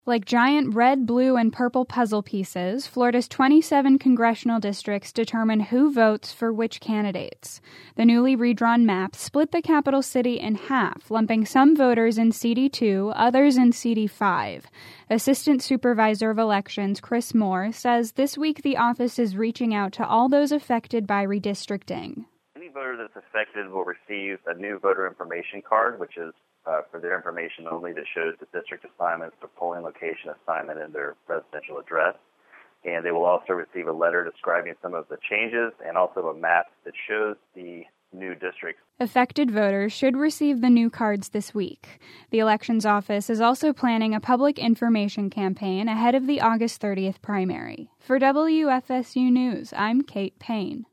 Like giant red, blue, and purple puzzle pieces, Florida's 27 congressional districts determine who votes for which candidates. The newly redrawn map split the capital city in half, lumping some voters in CD2, others in CD5. Assistant Supervisor of Elections Chris Moore says this week the office is reaching out to all those affected by redistricting. Any voter that's affected will receive a new voter information card, which is for their information only, that shows the district assignments, the polling location assignment, and their residential address. And they will also receive a letter describing some of the changes and also a map that shows the new districts. Affected voters should receive the new cards this week. The Elections Office is also planning a public information campaign ahead of the August 30th primary. For WFSU News, I'm Kate Payne.